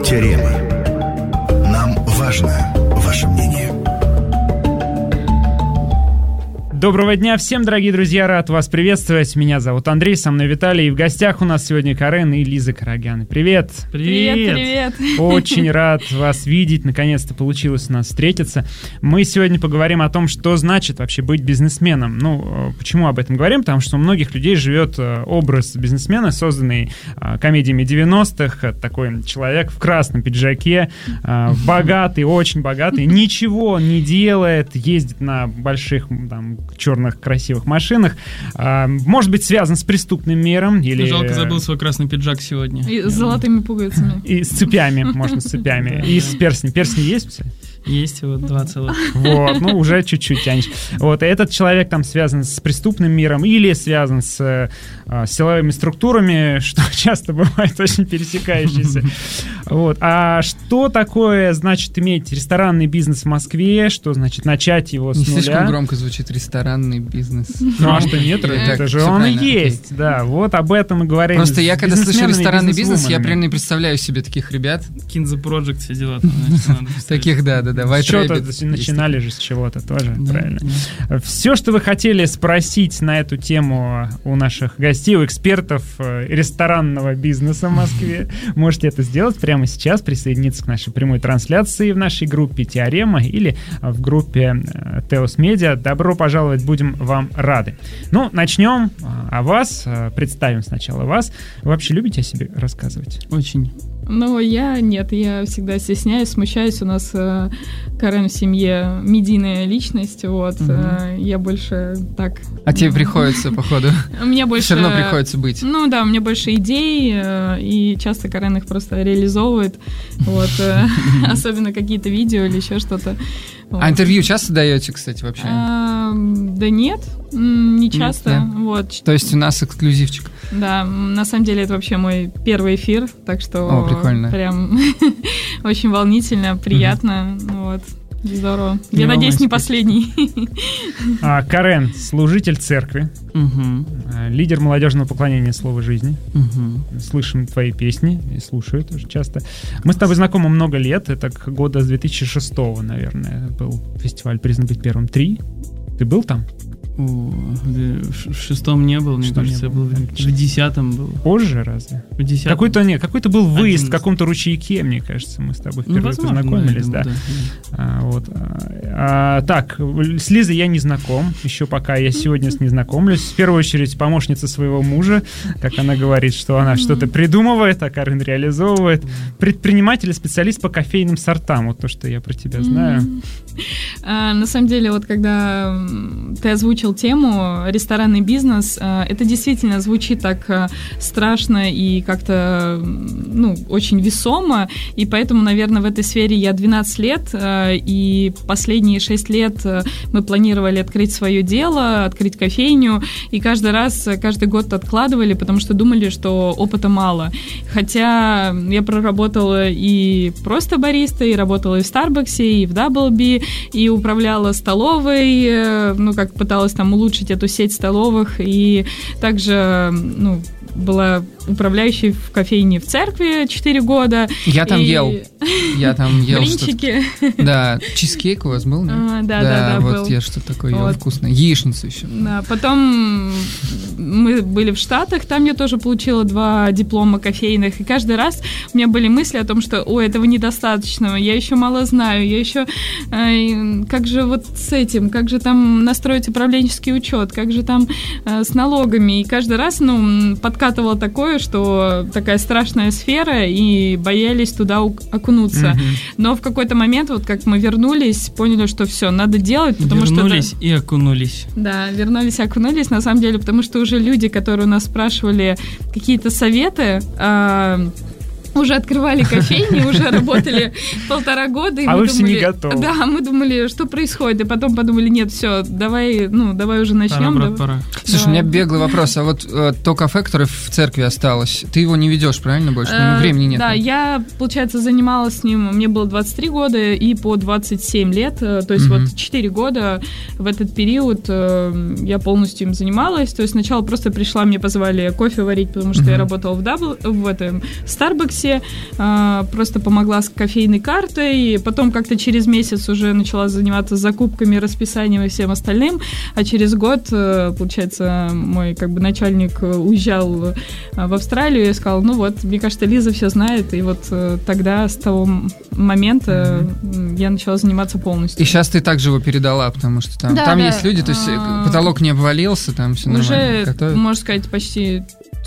Теорема. Нам важно ваше мнение. Доброго дня всем, дорогие друзья, рад вас приветствовать. Меня зовут Андрей, со мной Виталий. И в гостях у нас сегодня Карен и Лиза Карагян. Привет! Привет! Очень рад вас видеть. Наконец-то получилось у нас встретиться. Мы сегодня поговорим о том, что значит вообще быть бизнесменом. Ну, почему об этом говорим? Потому что у многих людей живет образ бизнесмена, созданный комедиями 90-х. Такой человек в красном пиджаке, богатый, очень богатый, ничего не делает, ездит на больших там черных красивых машинах, может быть связан с преступным миром или... Жалко, забыл свой красный пиджак сегодня. И с золотыми пуговицами. И с цепями, можно с цепями. И с перстнями. Перстни есть, кстати? Есть вот 2 целых. Вот, ну уже чуть-чуть тянешь. Вот, и этот человек там связан с преступным миром или связан с силовыми структурами, что часто бывает очень пересекающиеся. Вот. А что такое значит иметь ресторанный бизнес в Москве? Что значит начать его с нуля? Не слишком громко звучит ресторанный бизнес. Ну а что нет? Это же он и есть. Да, вот об этом мы говорим. Просто я когда слышу ресторанный бизнес, я примерно не представляю себе таких ребят. Kinza Project, все дела. Таких, да. Что-то начинали же с чего-то тоже, правильно. Все, что вы хотели спросить на эту тему у наших гостей, у экспертов ресторанного бизнеса в Москве, можете это сделать прямо сейчас, присоединиться к нашей прямой трансляции в нашей группе Теорема или в группе Теос Медиа. Добро пожаловать, будем вам рады. Ну, начнем о вас, представим сначала вас. Вы вообще любите о себе рассказывать? Очень. Ну, я всегда стесняюсь, смущаюсь. У нас Карен в семье медийная личность, вот. Я больше так... А тебе приходится, походу? Мне больше... Все равно приходится быть. Ну да, у меня больше идей, и часто Карен их просто реализовывает, вот. Особенно какие-то видео или еще что-то. А интервью часто даете, кстати, вообще? Да нет, не часто. Нет. Вот. То есть у нас эксклюзивчик. Да, на самом деле это вообще мой первый эфир, так что прикольно. Прям очень волнительно, приятно, вот. Здорово. Я надеюсь, не последний. Карен, служитель церкви, лидер молодежного поклонения «Слово жизни». Слышим твои песни и слушаю тоже часто. Мы с тобой знакомы много лет. Это года с 2006, наверное, был фестиваль «Признан быть первым 3». Ты был там? В 6-м не был, мне кажется, был в 10-м был. Позже разве? В 10-м. Какой-то был выезд в каком-то ручейке, мне кажется, мы с тобой впервые познакомились, да. Вот. Так, с Лизой я не знаком, еще пока я сегодня с ней знакомлюсь. В первую очередь помощница своего мужа, как она говорит, что она что-то придумывает, а Карен реализовывает. Предприниматель и специалист по кофейным сортам, вот то, что я про тебя знаю. На самом деле, вот когда ты озвучил тему ресторанный бизнес, это действительно звучит так страшно и как-то, очень весомо, и поэтому, наверное, в этой сфере я 12 лет, и последние 6 лет мы планировали открыть свое дело, открыть кофейню, и каждый год откладывали, потому что думали, что опыта мало. Хотя я проработала и просто бариста, и работала и в Старбаксе, и в Даблби, и управляла столовой, как пыталась там улучшить эту сеть столовых, и также, была управляющей в кофейне в церкви 4 года. Я там ел. Блинчики. Да, чизкейк у вас был, да? Да, вот был. Я что-то такое ел вкусное. Яичницу еще. Да, потом мы были в Штатах, там я тоже получила 2 диплома кофейных, и каждый раз у меня были мысли о том, что, этого недостаточно, я еще мало знаю, я еще... Как же вот с этим, как же там настроить управленческий учет, как же там с налогами, и каждый раз, подкатывало такое, что такая страшная сфера, и боялись туда окунуться. Но в какой-то момент, вот как мы вернулись, поняли, что все, надо делать, потому что... Вернулись и окунулись. Да, вернулись и окунулись, на самом деле, потому что уже люди, которые у нас спрашивали какие-то советы, уже открывали кофейни, уже работали 1,5 года. И вы все не готовы. Да, мы думали, что происходит, и потом подумали, нет, все, давай уже начнем. Пора. Слушай, у меня беглый вопрос, а вот то кафе, которое в церкви осталось, ты его не ведешь, правильно, больше? Времени нет. Да, я, получается, занималась с ним, мне было 23 года и по 27 лет, то есть вот 4 года в этот период я полностью им занималась, то есть сначала просто пришла, мне позвали кофе варить, потому что я работала в Starbucks, курсе, просто помогла с кофейной картой, потом как-то через месяц уже начала заниматься закупками, расписанием и всем остальным, а через год, получается, мой как бы начальник уезжал в Австралию и сказал, ну вот, мне кажется, Лиза все знает, и вот тогда с того момента я начала заниматься полностью. И сейчас ты также его передала, потому что там есть люди, то есть потолок не обвалился, там все нормально. Уже, можно сказать, почти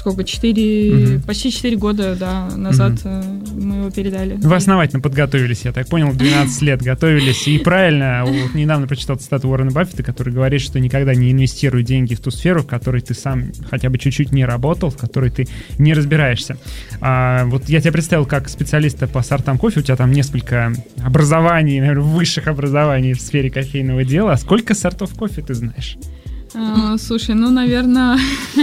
4 года назад мы его передали. Вы основательно подготовились, я так понял, 12 лет готовились. И правильно, вот недавно прочитал цитату Уоррена Баффета, который говорит, что никогда не инвестируй деньги в ту сферу, в которой ты сам хотя бы чуть-чуть не работал, в которой ты не разбираешься. Вот я тебя представил как специалиста по сортам кофе, у тебя там несколько образований, наверное, высших образований в сфере кофейного дела. А сколько сортов кофе ты знаешь? Слушай, наверное...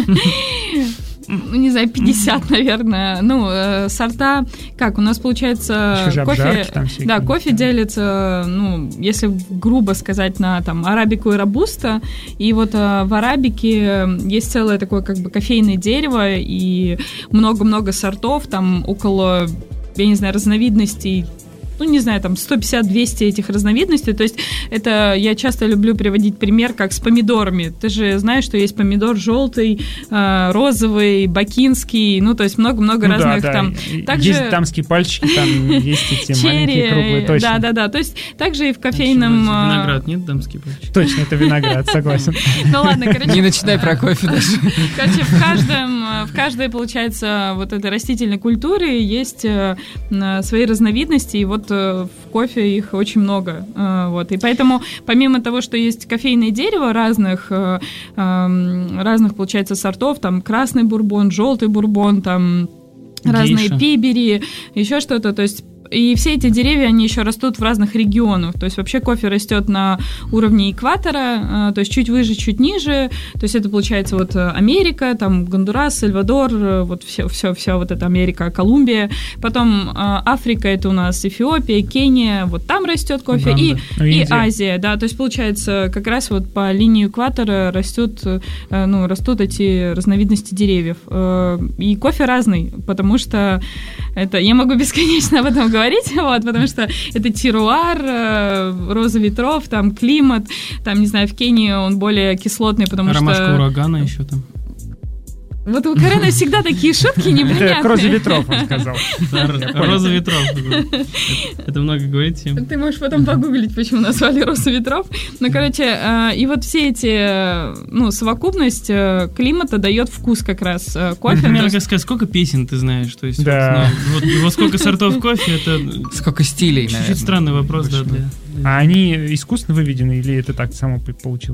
не знаю, 50, наверное. Сорта, как, у нас получается кофе... кофе делится, если грубо сказать, на там арабику и робуста. И вот в арабике есть целое такое как бы кофейное дерево и много-много сортов, там около, я не знаю, разновидностей, там 150-200 этих разновидностей. То есть это я часто люблю приводить пример, как с помидорами. Ты же знаешь, что есть помидор желтый, розовый, бакинский, то есть много-много разных там. Также... Есть дамские пальчики, там есть эти маленькие круглые, точно. Да. То есть также и в кофейном... Виноград, нет дамские пальчики? Точно, это виноград, согласен. Ладно, короче... Не начинай про кофе даже. Короче, в каждой, получается, вот этой растительной культуре есть свои разновидности, и вот в кофе их очень много. И поэтому, помимо того, что есть кофейное дерево разных, получается, сортов, там красный бурбон, желтый бурбон, там разные пибери, еще что-то, то есть и все эти деревья, они еще растут в разных регионах. То есть вообще кофе растет на уровне экватора, то есть чуть выше, чуть ниже. То есть это получается вот Америка, там Гондурас, Сальвадор, вот все вот это Америка, Колумбия. Потом Африка, это у нас Эфиопия, Кения, вот там растет кофе. И Азия, да. То есть получается как раз вот по линии экватора растут эти разновидности деревьев. И кофе разный, потому что это я могу бесконечно об этом говорить, потому что это теруар, роза ветров, там климат, там, не знаю, в Кении он более кислотный, потому ромашка урагана еще там. Вот у Карена всегда такие шутки непонятные. Это к розе ветров, он сказал. Роза ветров. Это много говорит всем. Ты можешь потом погуглить, почему назвали розу ветров. И вот все эти, совокупность климата дает вкус как раз кофе. Мне надо сказать, сколько песен ты знаешь? То есть, вот сколько сортов кофе, это... Сколько стилей, наверное. Чуть-чуть странный вопрос, да. А они искусственно выведены или это так само получилось?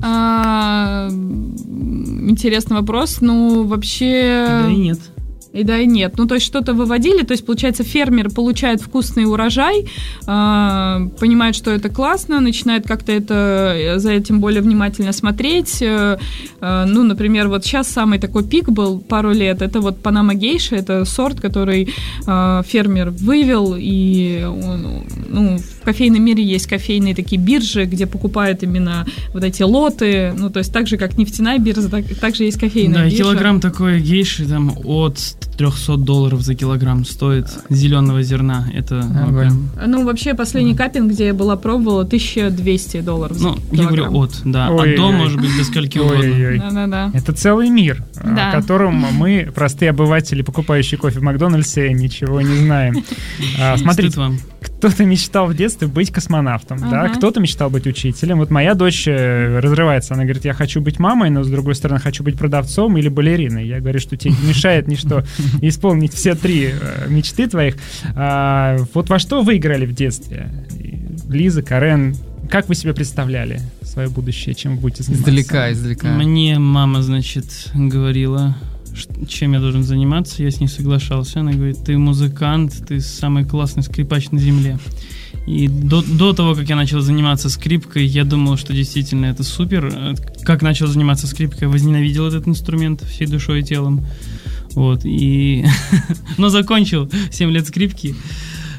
Интересный вопрос. Вообще... Да и нет. И да, и нет. То есть что-то выводили, то есть, получается, фермер получает вкусный урожай, понимает, что это классно, начинает как-то за этим более внимательно смотреть. Например, вот сейчас самый такой пик был пару лет, это вот Панама Гейша, это сорт, который фермер вывел, и в кофейном мире есть кофейные такие биржи, где покупают именно вот эти лоты, то есть так же, как нефтяная биржа, так же есть кофейная биржа. Да, килограмм такой гейши там от $300 за килограмм стоит зеленого зерна. Это вообще последний капинг, где я была пробовала, $1200. Я говорю от до, может быть, до скольки угодно. Да. Это целый мир, о котором мы, простые обыватели, покупающие кофе в Макдональдсе, ничего не знаем. Смотрите, кто-то мечтал в детстве быть космонавтом, да, кто-то мечтал быть учителем. Вот моя дочь разрывается, она говорит, я хочу быть мамой, но с другой стороны хочу быть продавцом или балериной. Я говорю, что тебе не мешает ничто исполнить все 3 мечты твоих. Вот во что вы играли в детстве? Лиза, Карен, как вы себе представляли свое будущее, чем вы будете заниматься? Издалека. Мне мама, говорила, чем я должен заниматься, я с ней соглашался. Она говорит, ты музыкант, ты самый классный скрипач на земле. И до того, как я начал заниматься скрипкой, я думал, что действительно это супер. Как начал заниматься скрипкой, я возненавидел этот инструмент всей душой и телом. Но закончил 7 лет скрипки.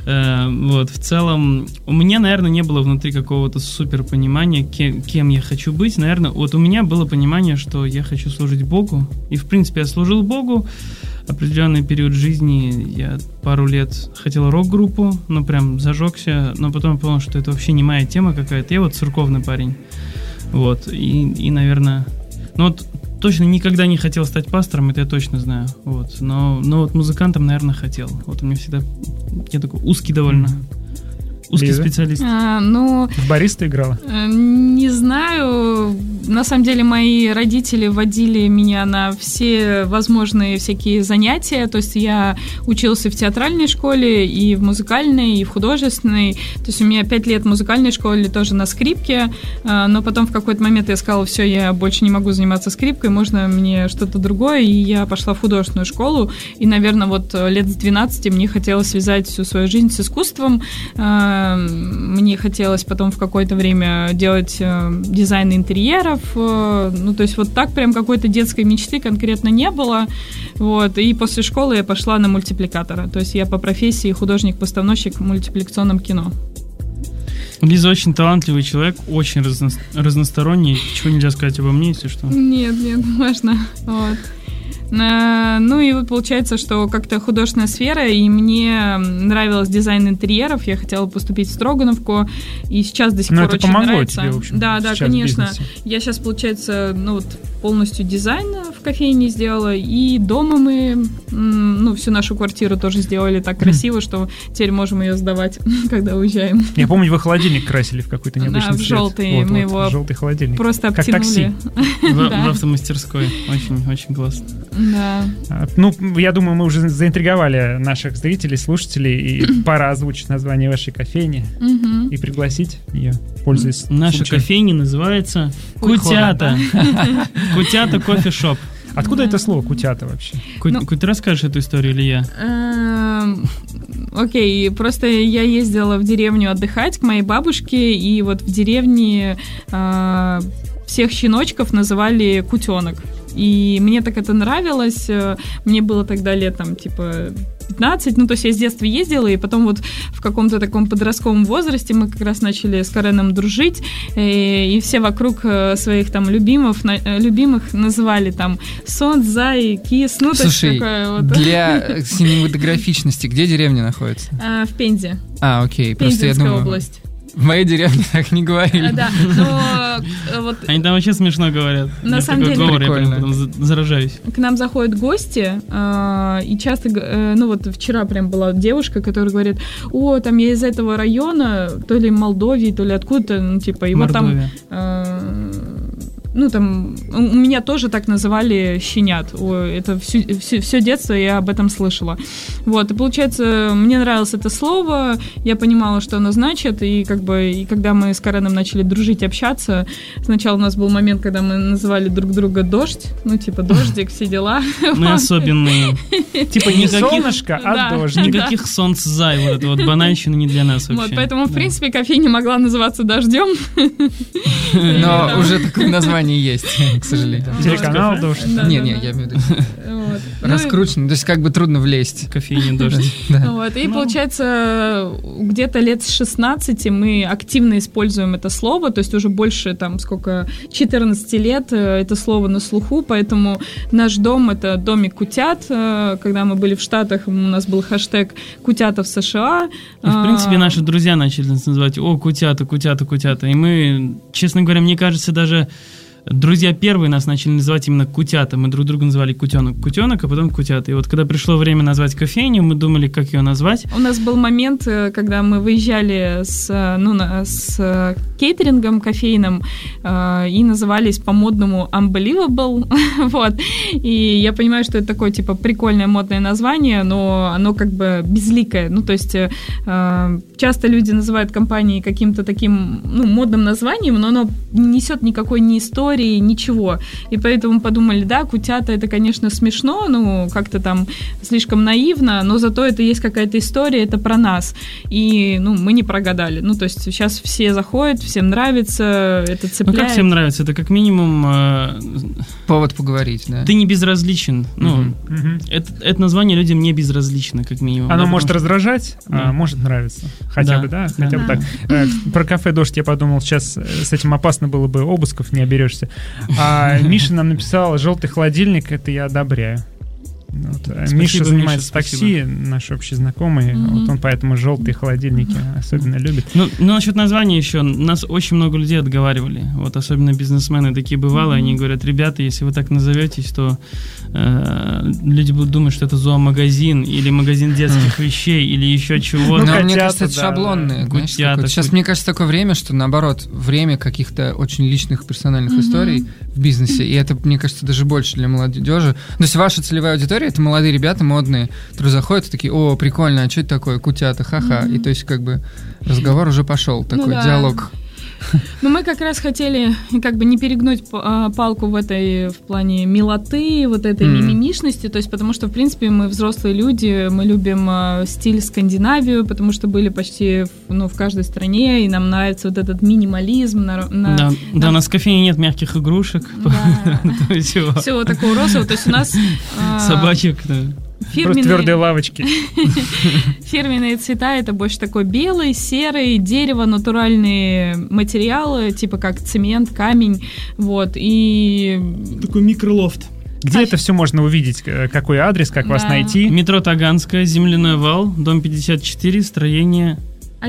Вот, в целом, у меня, наверное, не было внутри какого-то супер понимания, кем я хочу быть. Наверное, вот у меня было понимание, что я хочу служить Богу. И, в принципе, я служил Богу. Определенный период жизни я пару лет хотел рок-группу, но прям зажегся, но потом понял, что это вообще не моя тема какая-то. Я вот церковный парень. Вот, и наверное... Ну вот точно никогда не хотел стать пастором, это я точно знаю. Вот. Но вот музыкантом, наверное, хотел. Вот у меня всегда... Я такой узкий довольно. Узкий Лиза? специалист. В бариста ты играла? Не знаю. На самом деле мои родители водили меня на все возможные всякие занятия. То есть я учился в театральной школе, и в музыкальной, и в художественной. То есть у меня 5 лет в музыкальной школе тоже на скрипке. Но потом в какой-то момент я сказала, все, я больше не могу заниматься скрипкой, можно мне что-то другое. И я пошла в художественную школу. И, наверное, вот лет с 12 мне хотелось связать всю свою жизнь с искусством. Мне хотелось потом в какое-то время делать дизайн интерьеров. Ну, то есть вот так прям какой-то детской мечты конкретно не было. Вот. И после школы я пошла на мультипликатора. То есть я по профессии художник-постановщик в мультипликационном кино. Лиза очень талантливый человек, очень разносторонний. Чего нельзя сказать обо мне, если что? Нет, можно. Вот. Ну и вот получается, что как-то художественная сфера, и мне нравилось дизайн интерьеров, я хотела поступить в Строгановку, и сейчас до сих пор очень нравится. Тебе, в общем, да, конечно. Я сейчас, получается, полностью дизайн в кофейне сделала, и дома мы, всю нашу квартиру тоже сделали так красиво, что теперь можем ее сдавать, когда уезжаем. Я помню, вы холодильник красили в какой-то необычный цвет. Да, в желтый, мы его желтый холодильник. Просто как обтянули. Такси. В автомастерской. Очень, очень классно. Да. Я думаю, мы уже заинтриговали наших зрителей, слушателей, и пора озвучить название вашей кофейни и пригласить ее, пользуясь Наша случаем. кофейня называется Кутята. Кутята кофе-шоп. Откуда это слово «кутята» вообще? Ты расскажешь эту историю или я? Окей, просто я ездила в деревню отдыхать к моей бабушке, и вот в деревне всех щеночков называли «кутенок». И мне так это нравилось. Мне было тогда лет 15. То есть я с детства ездила, и потом вот в каком-то таком подростковом возрасте мы как раз начали с Кареном дружить, и все вокруг своих любимых называли сон, зай, кис. Слушай, для синематографичности где деревня находится? В Пензе. Окей. Просто я думаю... область. В моей деревне так не говорили. Да, но вот... Они там вообще смешно говорят. На самом деле... Я потом заражаюсь. К нам заходят гости, и часто... вчера прям была девушка, которая говорит, там я из этого района, то ли Молдовии, то ли откуда-то, и вот там... у меня тоже так называли щенят. Это все детство я об этом слышала. Вот, и получается, мне нравилось это слово, я понимала, что оно значит, и когда мы с Кареном начали дружить, общаться, сначала у нас был момент, когда мы называли друг друга дождь, дождик, все дела. Мы особенные. Не солнышко, а дождь. Никаких солнц-зай, вот это вот банальщина не для нас вообще. Вот, поэтому, в принципе, кофейня могла называться «Дождем». Но уже такое название есть, к сожалению. Телеканал «Дождь». Не, я имею в виду раскручено, то есть трудно влезть. Кофейня «Дождь». И получается, где-то лет с 16 мы активно используем это слово, то есть уже больше 14 лет это слово на слуху, поэтому наш дом — это домик кутят. Когда мы были в Штатах, у нас был хэштег «Кутята в США». И, в принципе, наши друзья начали нас называть кутята, кутята, кутята. И мы, честно говоря, мне кажется, даже друзья первые нас начали называть именно кутята. Мы друг друга называли кутенок, а потом кутята. И вот когда пришло время назвать кофейню, мы думали, как ее назвать. У нас был момент, когда мы выезжали с кейтерингом кофейным и назывались по-модному Unbelievable. Вот. И я понимаю, что это такое, прикольное модное название, но оно безликое. То есть часто люди называют компании каким-то таким модным названием, но оно не несет никакой ни истории, истории, ничего. И поэтому подумали, да, кутята это, конечно, смешно, ну, как-то там слишком наивно, но зато это есть какая-то история, это про нас. И, ну, мы не прогадали. Ну, то есть сейчас все заходят, всем нравится, это цепляет. Ну, как всем нравится? Это как минимум... повод поговорить, да. Ты не безразличен. Ну, это название людям не безразлично, как минимум. Оно да, может раздражать, а может нравиться. Хотя бы, да? Хотя бы так. Про кафе «Дождь» я подумал, сейчас с этим опасно было бы, обысков не оберешься. А Миша нам написал: «Желтый холодильник» — это я одобряю. Вот. Спасибо, Миша занимается Миша, такси, наш общий знакомый, вот он поэтому желтые холодильники особенно любит. Ну, насчет названия еще, нас очень много людей отговаривали, вот особенно бизнесмены такие бывалые, они говорят: ребята, если вы так назоветесь, то люди будут думать, что это зоомагазин или магазин детских вещей или еще чего-то. Но мне кажется, это шаблонные. Гутята, сейчас, мне кажется, такое время, что наоборот, время каких-то очень личных персональных историй в бизнесе, и это, мне кажется, даже больше для молодежи. То есть ваша целевая аудитория — это молодые ребята, модные, которые заходят и такие: о, прикольно, а что это такое, кутята, ха-ха. И то есть как бы разговор уже пошел, такой диалог. Ну, мы как раз хотели как бы не перегнуть палку в плане милоты, вот этой мимимишности, то есть потому что, в принципе, мы взрослые люди, мы любим стиль Скандинавию, потому что были почти в каждой стране, и нам нравится вот этот минимализм. Да, у нас в кофейне нет мягких игрушек. Всего такого розового, то есть у нас... Собачек, да. Просто твердые лавочки. Фирменные цвета — это больше такой белый, серый, дерево, натуральные материалы, типа как цемент, камень, вот, и... Такой микролофт. Где это все можно увидеть? Какой адрес, как вас найти? Метро Таганская, Земляной вал, дом 54, строение...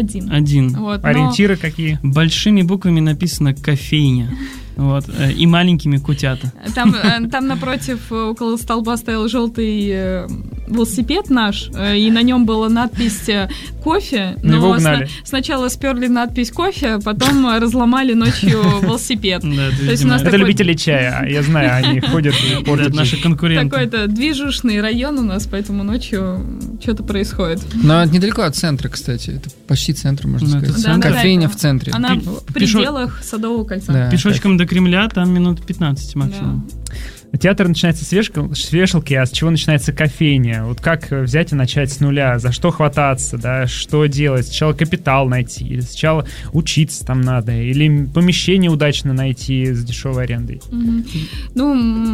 1. Вот, ориентиры какие? Большими буквами написано «кофейня». Вот, и маленькими кутята. Там напротив, около столба стоял желтый велосипед наш, и на нем была надпись «кофе». Но его угнали. Сначала сперли надпись «кофе», а потом разломали ночью велосипед. Это любители чая, я знаю, они ходят и портят. Наши конкуренты. Такой-то движущий район у нас, поэтому ночью что-то происходит. Но недалеко от центра, кстати. Это почти центр, можно сказать. Кофейня в центре. Она в пределах Садового кольца. Пешочком до Кремля там минут 15 максимум. Театр начинается с вешалки, а с чего начинается кофейня? Вот как взять и начать с нуля? За что хвататься, да? Что делать? Сначала капитал найти, или сначала учиться там надо, или помещение удачно найти с дешевой арендой? Ну,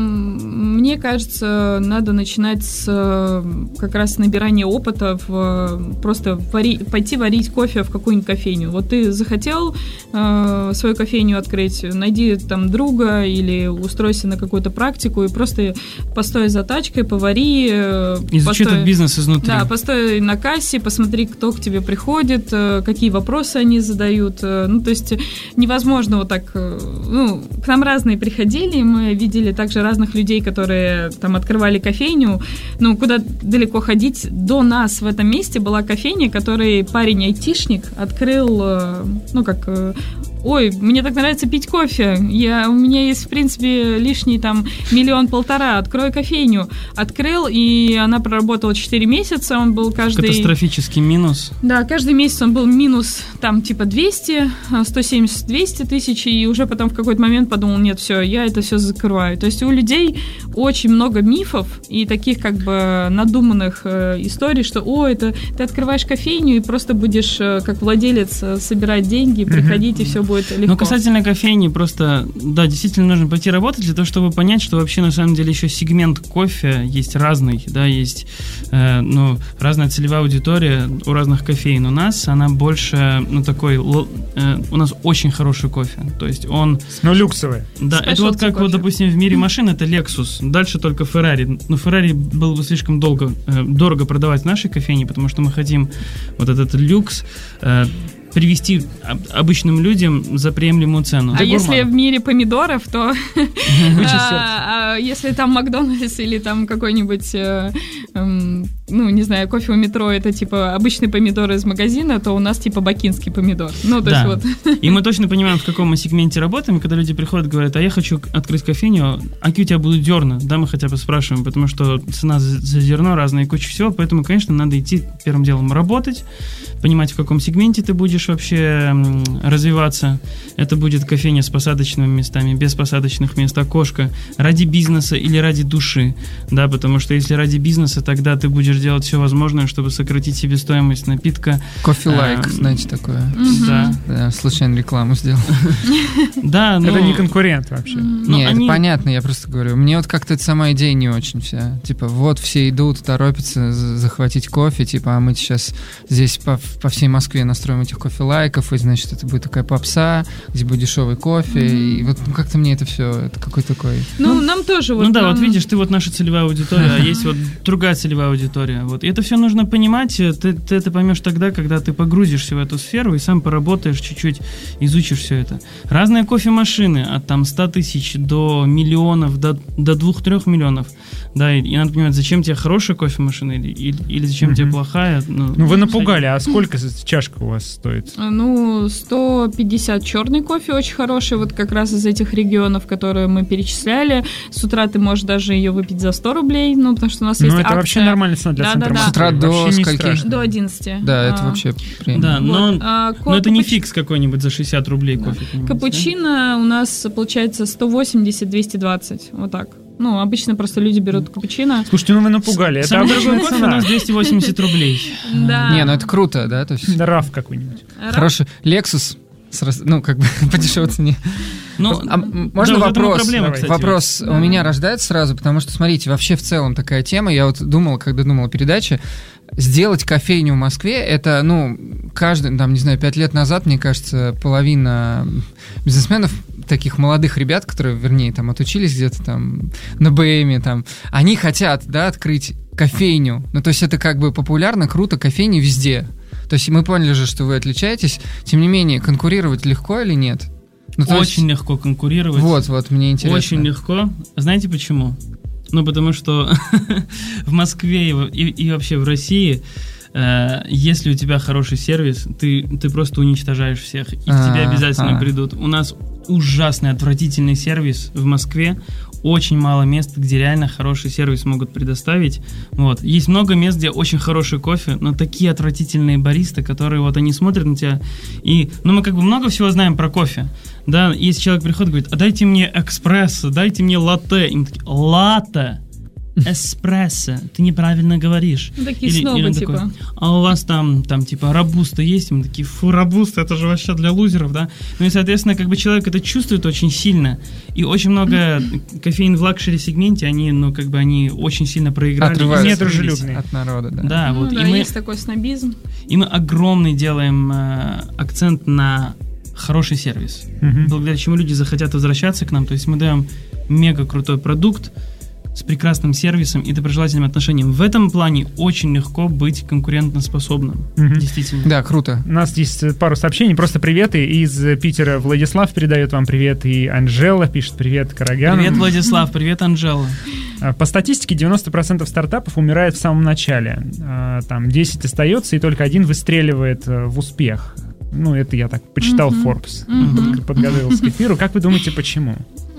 мне кажется, надо начинать с как раз набирания опыта, просто пойти варить кофе в какую-нибудь кофейню. Вот ты захотел свою кофейню открыть, найди там друга или устройся на какую-то практику, и просто постой за тачкой, повари. Изучи этот бизнес изнутри. Да, постой на кассе, посмотри, кто к тебе приходит, какие вопросы они задают. Ну, то есть невозможно вот так... Ну, к нам разные приходили, мы видели также разных людей, которые там открывали кофейню. Ну, куда далеко ходить? До нас в этом месте была кофейня, который парень-айтишник открыл, ну, как... Ой, мне так нравится пить кофе. У меня есть, в принципе, лишний там 1,5 миллиона. Открою кофейню. Открыл, и она проработала 4 месяца. Он был каждый... Катастрофический минус. Да, каждый месяц он был минус там типа 200, 170-200 тысяч. И уже потом в какой-то момент подумал: нет, все, я это все закрываю. То есть у людей очень много мифов и таких как бы надуманных историй, что это ты открываешь кофейню и просто будешь как владелец собирать деньги, приходить, и все будет легко. Но касательно кофейни, просто, да, действительно нужно пойти работать для того, чтобы понять, что вообще на самом деле еще сегмент кофе есть разный, да, есть разная целевая аудитория у разных кофеин. У нас она больше, такой, у нас очень хороший кофе, то есть он... люксовый. Да, это вот как, вот, допустим, в мире машин это Lexus, дальше только Ferrari. Но Ferrari было бы слишком дорого продавать в нашей кофейне, потому что мы хотим вот этот люкс привести обычным людям за приемлемую цену. А если в мире помидоров, то если там Макдональдс или там какой-нибудь не знаю, кофе у метро это типа обычный помидор из магазина, то у нас типа бакинский помидор. Ну, то есть вот. И мы точно понимаем, в каком мы сегменте работаем, когда люди приходят и говорят, а я хочу открыть кофейню, а какие у тебя будут зерна? Да, мы хотя бы спрашиваем, потому что цена за зерно разная и куча всего, поэтому, конечно, надо идти первым делом работать, понимать, в каком сегменте ты будешь вообще развиваться. Это будет кофейня с посадочными местами, без посадочных мест, окошко, ради бизнеса или ради души, да, потому что если ради бизнеса, тогда ты будешь делать все возможное, чтобы сократить себестоимость напитка. Кофе-лайк, знаете, такое. Да, случайно рекламу сделал. Да, это не конкурент вообще. Не, это понятно, я просто говорю. Мне вот как-то эта сама идея не очень вся. Типа, вот все идут, торопятся захватить кофе, типа, а мы сейчас здесь по всей Москве настроим этих кофе-лайков, и, значит, это будет такая попса, где будет дешевый кофе, и вот как-то мне это все, это какой-то такой... нам тоже вот... Ну да, вот видишь, ты вот наша целевая аудитория, а есть вот другая целевая аудитория. Вот. И это все нужно понимать, ты это поймешь тогда, когда ты погрузишься в эту сферу и сам поработаешь чуть-чуть, изучишь все это. Разные кофемашины от там 100 тысяч до миллионов, до 2-3 миллионов. Да, и надо понимать, зачем тебе хорошая кофемашина или зачем тебе плохая. Вы напугали, а сколько чашка у вас стоит? 150 черный кофе очень хороший, вот как раз из этих регионов, которые мы перечисляли. С утра ты можешь даже ее выпить за 100 рублей, потому что у нас есть акция. Это вообще нормальная цена для центра Москвы. С утра до скольки? До 11. Да, это вообще Да, приятно. но это не фикс какой-нибудь за 60 рублей кофе. Капучино у нас получается 180-220, вот так. Обычно просто люди берут капучино. Слушайте, вы напугали. Это обычная кофе цена. у нас 280 рублей. Да. Не, это круто, да? То есть... Да, RAV какой-нибудь. Хороший. Lexus, по дешевой цене. Можно вопрос? Вопрос у меня рождается сразу, потому что, смотрите, вообще в целом такая тема, я вот думал, когда думал о передаче, сделать кофейню в Москве, это, каждый, 5 лет назад, мне кажется, половина бизнесменов, таких молодых ребят, которые, вернее, там отучились где-то там на БМе, они хотят, да, открыть кофейню. То есть это как бы популярно, круто, кофейни везде. То есть мы поняли же, что вы отличаетесь. Тем не менее, конкурировать легко или нет? Очень легко конкурировать. Вот, мне интересно. Очень легко. Знаете почему? Потому что в Москве и вообще в России, если у тебя хороший сервис, ты просто уничтожаешь всех, и к тебе обязательно придут. У нас ужасный, отвратительный сервис в Москве, очень мало мест, где реально хороший сервис могут предоставить. Вот. Есть много мест, где очень хороший кофе, но такие отвратительные баристы, которые вот они смотрят на тебя, и, мы как бы много всего знаем про кофе. Да, если человек приходит и говорит, а дайте мне экспрессо, дайте мне латте. Им такие, латте? Эспрессо, ты неправильно говоришь. Такие снобы, типа. Такой, а у вас там типа робуста есть? Мы такие, робуста, это же вообще для лузеров, да? И, соответственно, как бы человек это чувствует очень сильно. И очень много кофеин в лакшери-сегменте, они, они очень сильно проиграли. Отрываются недружелюбные от народа, да. Да, вот. И есть такой снобизм. И мы огромный делаем акцент на хороший сервис, благодаря чему люди захотят возвращаться к нам. То есть мы даем мега крутой продукт с прекрасным сервисом и доброжелательным отношением. В этом плане очень легко быть конкурентоспособным. Действительно. Да, круто. У нас есть пару сообщений. Просто приветы. Из Питера Владислав передает вам привет. И Анжела пишет привет Карагану. Привет, Владислав. Привет, Анжела. По статистике 90% стартапов умирает в самом начале. Там 10 остается, и только один выстреливает в успех. Это я так почитал Forbes. Подготовился к эфиру. Как вы думаете, почему?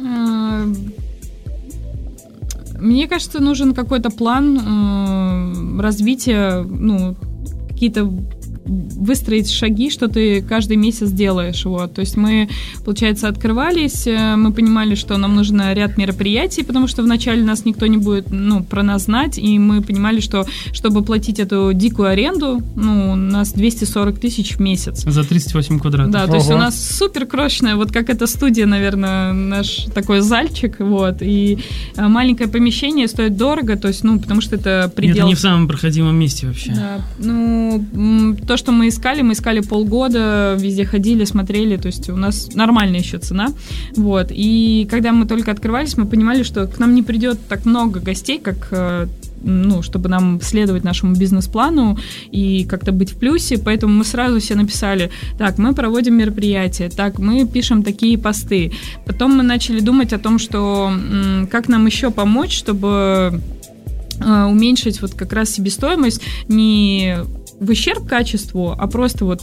Мне кажется, нужен какой-то план развития, какие-то выстроить шаги, что ты каждый месяц делаешь. Вот. То есть мы, получается, открывались, мы понимали, что нам нужен ряд мероприятий, потому что вначале нас никто не будет про нас знать, и мы понимали, что чтобы платить эту дикую аренду, у нас 240 тысяч в месяц. За 38 квадратов. Да, то есть у нас супер крошечная, вот как эта студия, наверное, наш такой зальчик, вот, и маленькое помещение стоит дорого, то есть, потому что это предел... Это не в самом проходимом месте вообще. Да, то, что мы искали полгода, везде ходили, смотрели, то есть у нас нормальная еще цена, вот, и когда мы только открывались, мы понимали, что к нам не придет так много гостей, как, чтобы нам следовать нашему бизнес-плану и как-то быть в плюсе, поэтому мы сразу все написали, так, мы проводим мероприятия, так, мы пишем такие посты, потом мы начали думать о том, что как нам еще помочь, чтобы уменьшить вот как раз себестоимость не в ущерб качеству, а просто вот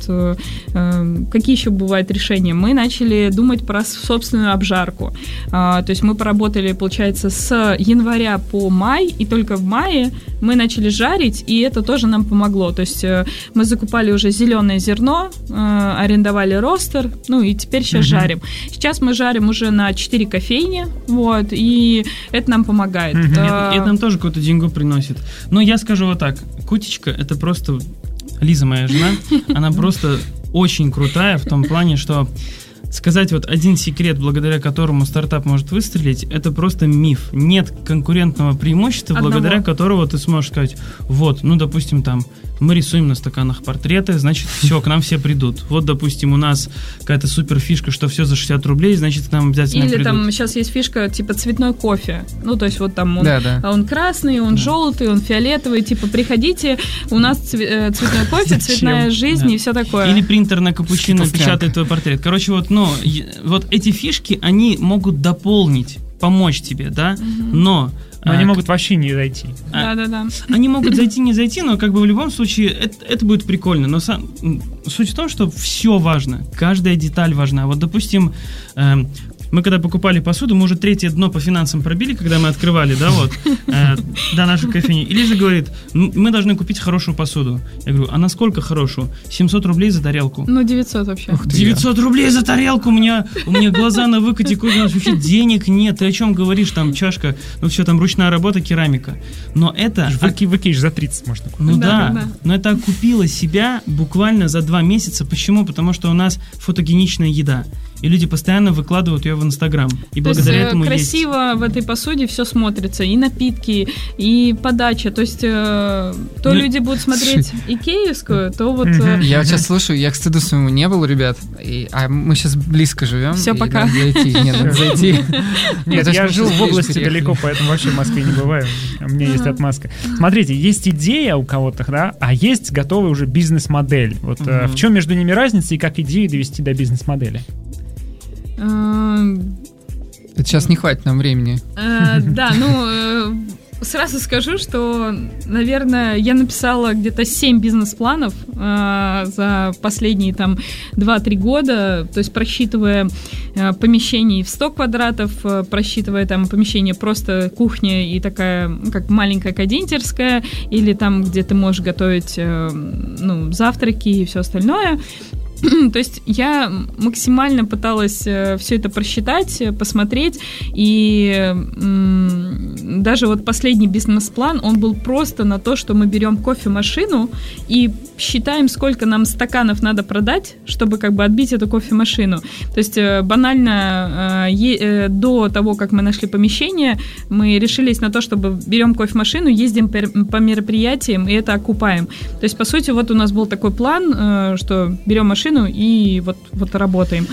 какие еще бывают решения. Мы начали думать про собственную обжарку. То есть мы поработали, получается, с января по май, и только в мае мы начали жарить, и это тоже нам помогло. То есть мы закупали уже зеленое зерно, арендовали ростер, ну и теперь сейчас жарим. Сейчас мы жарим уже на 4 кофейни, вот, и это нам помогает. Это нам тоже какую-то деньгу приносит. Но я скажу вот так, Кутечка — это просто... Лиза, моя жена, она просто очень крутая в том плане, что сказать вот один секрет, благодаря которому стартап может выстрелить, это просто миф. Нет конкурентного преимущества, благодаря которому ты сможешь сказать, вот, ну, допустим, там, мы рисуем на стаканах портреты, значит, все, к нам все придут. Вот, допустим, у нас какая-то супер фишка, что все за 60 рублей, значит, к нам обязательно придут. Или там сейчас есть фишка, типа, цветной кофе. Ну, то есть вот там он красный, он желтый, он фиолетовый, типа, приходите, у нас цветной кофе, цветная жизнь и все такое. Или принтер на капучино печатает твой портрет. Короче, вот, вот эти фишки, они могут дополнить, помочь тебе, да, но они могут вообще не зайти. Да. Они могут зайти, не зайти, но как бы в любом случае это будет прикольно. Но суть в том, что все важно, каждая деталь важна. Вот, допустим, мы когда покупали посуду, мы уже 3-е дно по финансам пробили, когда мы открывали, да, вот, до нашей кофейни. И Лиза говорит, мы должны купить хорошую посуду. Я говорю, а насколько хорошую? 700 рублей за тарелку. Ну, 900 вообще. 900 рублей за тарелку! У меня глаза на выкате, у нас вообще денег нет. Ты о чем говоришь? Там чашка, ну все, там ручная работа, керамика. Но это... Выкинешь за 30 можно купить. Ну да, но это окупило себя буквально за 2 месяца. Почему? Потому что у нас фотогеничная еда. И люди постоянно выкладывают ее в Инстаграм. И то благодаря есть, этому красиво в этой посуде все смотрится. И напитки, и подача. То есть люди будут смотреть икеевскую, то вот... Я вот сейчас слушаю, я к стыду своему не был, ребят. А мы сейчас близко живем. Все, пока. Надо зайти. Нет, я жил в области далеко, поэтому вообще в Москве не бываю. У меня есть отмазка. Смотрите, есть идея у кого-то, да, а есть готовая уже бизнес-модель. Вот в чем между ними разница и как идею довести до бизнес-модели? Это сейчас не хватит нам времени. Да, сразу скажу, что, наверное, я написала где-то 7 бизнес-планов за последние там 2-3 года, то есть просчитывая помещение в 100 квадратов, просчитывая там помещение просто кухня и такая, как маленькая кондитерская, или там, где ты можешь готовить завтраки и все остальное. То есть я максимально пыталась все это просчитать, посмотреть, и даже вот последний бизнес-план, он был просто на то, что мы берем кофемашину и считаем, сколько нам стаканов надо продать, чтобы как бы отбить эту кофемашину. То есть банально до того, как мы нашли помещение, мы решились на то, чтобы берем кофемашину, ездим по мероприятиям и это окупаем. То есть, по сути, вот у нас был такой план, что берем машину и вот работаем.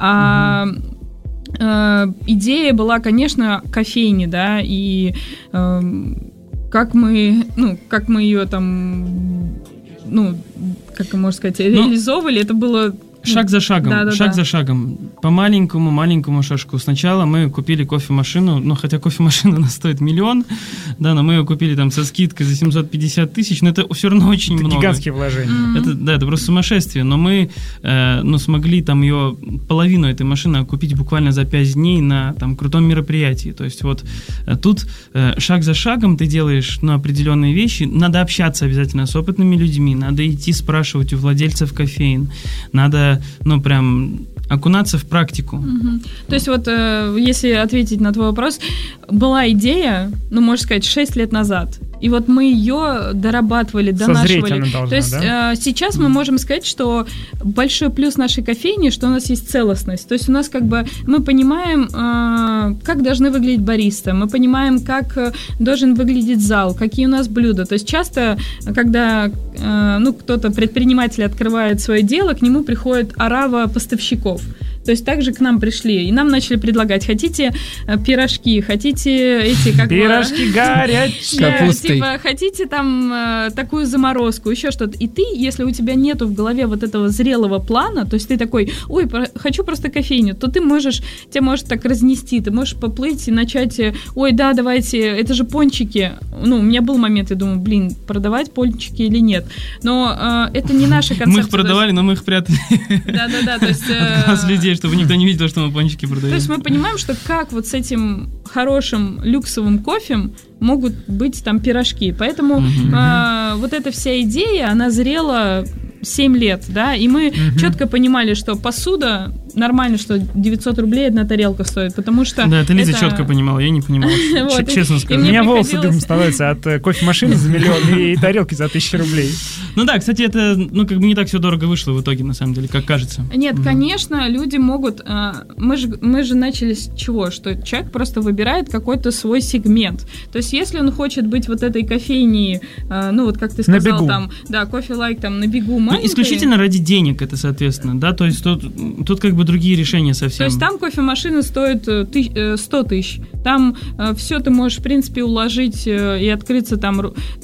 Идея была, конечно, кофейни, да, и как мы ее там, как можно сказать, реализовывали, это было... Шаг за шагом, за шагом, по маленькому шажку. Сначала мы купили кофемашину, хотя кофемашина у нас стоит 1 миллион, да, но мы ее купили там со скидкой за 750 тысяч, но это все равно очень много. Гигантские вложения. Это просто сумасшествие, но мы смогли там ее, половину этой машины купить буквально за 5 дней на там крутом мероприятии. То есть вот тут шаг за шагом ты делаешь определенные вещи, надо общаться обязательно с опытными людьми, надо идти спрашивать у владельцев кофеин, надо прям окунаться в практику. То есть вот, если ответить на твой вопрос, была идея, можно сказать, 6 лет назад. И вот мы ее дорабатывали, донашивали. Должна, то есть сейчас мы можем сказать, что большой плюс нашей кофейни, что у нас есть целостность. То есть у нас как бы мы понимаем, как должны выглядеть бариста, мы понимаем, как должен выглядеть зал, какие у нас блюда. То есть часто, когда кто-то, предприниматель, открывает свое дело, к нему приходит орава поставщиков. То есть также к нам пришли, и нам начали предлагать, хотите пирожки, хотите эти, как бы... Пирожки горячие. С капустой. Типа, хотите там такую заморозку, еще что-то. И ты, если у тебя нету в голове вот этого зрелого плана, то есть ты такой, ой, хочу просто кофейню, то тебя может так разнести, ты можешь поплыть и начать, ой, да, давайте, это же пончики. Ну, у меня был момент, я думаю, блин, продавать пончики или нет. Но это не наша концепция. Мы их продавали, но мы их прятали. Да-да-да, то есть... От глаз людей, чтобы никто не видел, что мы пончики продаем. То есть мы понимаем, что как вот с этим хорошим люксовым кофе могут быть там пирожки. Поэтому вот эта вся идея, она зрела 7 лет, да, и мы четко понимали, что посуда нормально, что 900 рублей одна тарелка стоит, потому что... Да, это Лиза четко понимала, я не понимала, честно скажу. У меня волосы дымом становятся от кофемашины за миллион и тарелки за 1000 рублей. Ну да, кстати, это, ну, как бы не так все дорого вышло в итоге, на самом деле, как кажется. Нет, конечно, люди могут... Мы же начали с чего? Что человек просто выбирает какой-то свой сегмент. То есть, если он хочет быть вот этой кофейней, ну, вот как ты сказал, там, да, кофе-лайк там на бегу маленькой. Исключительно ради денег это, соответственно, да, то есть тут как бы другие решения совсем. То есть там кофемашина стоит 100 тысяч. Там все ты можешь, в принципе, уложить и открыться там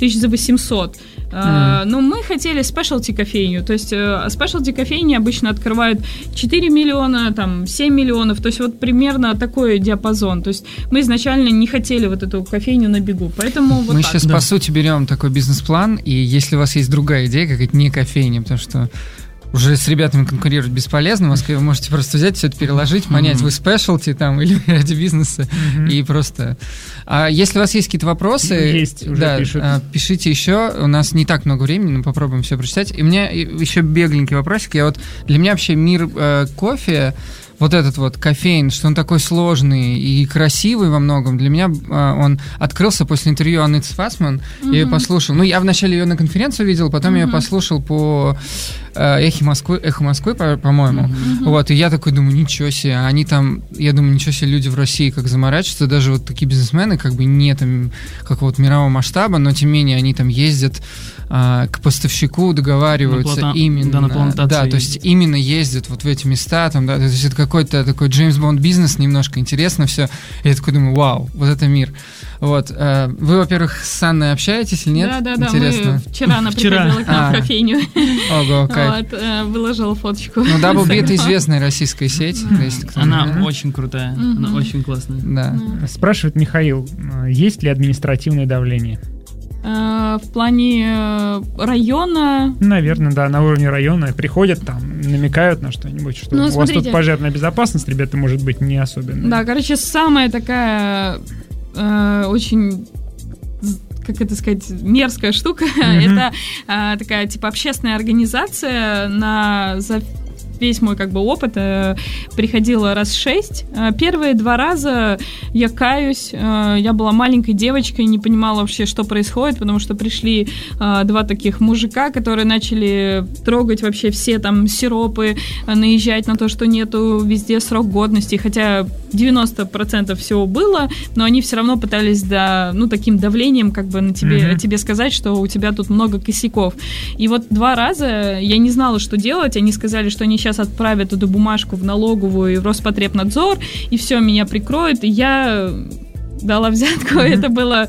1800. Но мы хотели спешлти кофейню. То есть спешлти кофейни обычно открывают 4 миллиона, там 7 миллионов. То есть вот примерно такой диапазон. То есть мы изначально не хотели вот эту кофейню на бегу. Поэтому вот мы так. сейчас, по сути, берем такой бизнес-план, и если у вас есть другая идея, какая-то не кофейня, потому что уже с ребятами конкурировать бесполезно. В Москве вы можете просто взять, все это переложить, понять, вы спешлти там или ради бизнеса, и просто... А если у вас есть какие-то вопросы, есть, уже да, пишут. Пишите еще. У нас не так много времени, но попробуем все прочитать. И у меня еще бегленький вопросик. Для меня вообще мир кофе, вот этот вот кофеин, что он такой сложный и красивый во многом, для меня он открылся после интервью Анны Цфасман. Я ее послушал. Ну, я вначале ее на конференцию видел, потом я ее послушал по «Эхо Москвы», по-моему. Вот, и я такой думаю, ничего себе, они там, я думаю, ничего себе, люди в России как заморачиваются, даже вот такие бизнесмены, как бы не там какого-то мирового масштаба, но тем не менее они там ездят к поставщику, договариваются именно. На плантации. Да, то есть именно ездят вот в эти места, там, да, то есть это какой-то такой Джеймс Бонд бизнес, немножко интересно все. И я такой думаю, вау, вот это мир. Вот. Вы, во-первых, с Анной общаетесь или нет? Да, интересно. мы вчера она приходила к нам в кофейню. Ого, кайф. Выложила фоточку. Ну, Double B — это известная российская сеть. Она очень крутая, она очень классная. Да. Спрашивает Михаил, есть ли административное давление? В плане района... Наверное, да, на уровне района приходят там, намекают на что-нибудь, что у вас тут пожарная безопасность, ребята, может быть, не особенно. Да, короче, самая такая очень... как это сказать, мерзкая штука. Это такая, типа, общественная организация за весь мой как бы опыт приходила раз 6. Первые 2 раза я каюсь, я была маленькой девочкой, не понимала вообще, что происходит, потому что пришли 2 таких мужика, которые начали трогать вообще все там сиропы, наезжать на то, что нету везде срок годности, хотя 90% всего было, но они все равно пытались таким давлением как бы на тебе сказать, что у тебя тут много косяков. И вот 2 раза я не знала, что делать, они сказали, что они сейчас отправят эту бумажку в налоговую и в Роспотребнадзор, и все, меня прикроют, и я дала взятку, это было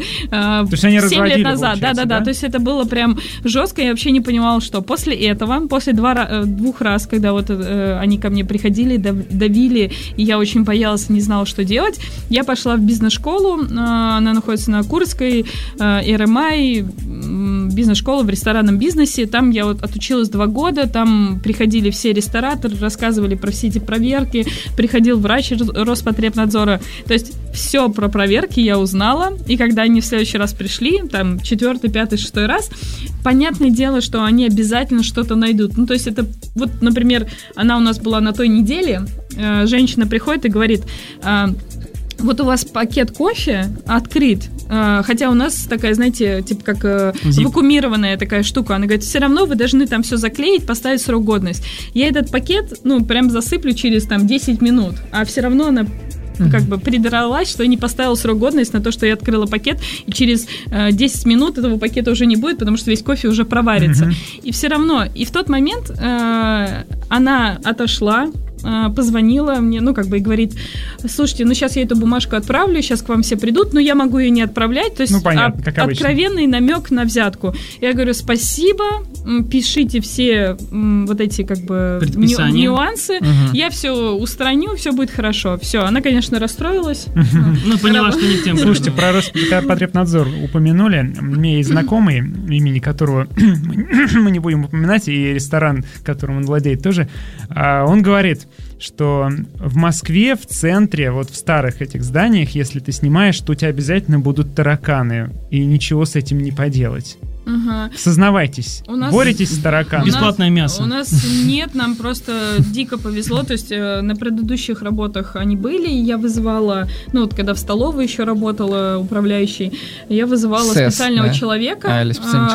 7 лет назад. Да, то есть это было прям жестко, я вообще не понимала, что после этого, после 2 раз, когда вот они ко мне приходили, давили, и я очень боялась, не знала, что делать, я пошла в бизнес-школу, она находится на Курской, РМИ, бизнес-школа в ресторанном бизнесе, там я вот отучилась 2 года, там приходили все рестораторы, рассказывали про все эти проверки, приходил врач Роспотребнадзора, то есть все про проверки я узнала, и когда они в следующий раз пришли, там, 4-й, 5-й, 6-й раз, понятное дело, что они обязательно что-то найдут. Ну, то есть это, вот, например, она у нас была на той неделе, женщина приходит и говорит, вот у вас пакет кофе открыт, хотя у нас такая, знаете, типа как вакуумированная такая штука. Она говорит, все равно вы должны там все заклеить, поставить срок годности. Я этот пакет, прям засыплю через там 10 минут, а все равно она как бы придралась, что я не поставила срок годности на то, что я открыла пакет, и через 10 минут этого пакета уже не будет, потому что весь кофе уже проварится. И все равно, и в тот момент она отошла, позвонила мне, и говорит: слушайте, сейчас я эту бумажку отправлю, сейчас к вам все придут, но я могу ее не отправлять, то есть понятно, как обычно. Откровенный намек на взятку. Я говорю: спасибо, пишите все вот эти нюансы, я все устраню, все будет хорошо. Все, она, конечно, расстроилась. Поняла, что не тем. Слушайте, про Роспотребнадзор упомянули. У меня есть знакомый, имени которого мы не будем упоминать, и ресторан, которым он владеет, тоже. Он говорит, что в Москве, в центре, вот в старых этих зданиях, если ты снимаешь, то у тебя обязательно будут тараканы, и ничего с этим не поделать. Сознавайтесь, боретесь с тараканом. Бесплатное мясо. У нас нет, нам просто дико повезло. То есть на предыдущих работах они были, и я вызывала, когда в столовой еще работала управляющей, я вызывала специального человека,